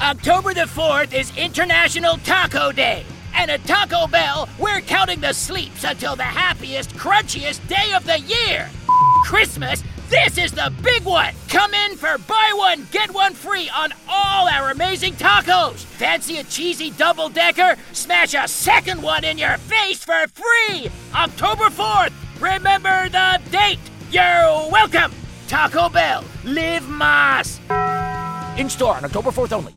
October the 4th is International Taco Day. And at Taco Bell, we're counting the sleeps until the happiest, crunchiest day of the year. Christmas, this is the big one. Come in for buy one, get one free on all our amazing tacos. Fancy a cheesy double-decker? Smash a second one in your face for free. October 4th. Remember the date. You're welcome. Taco Bell. Live Más. In store on October 4th only.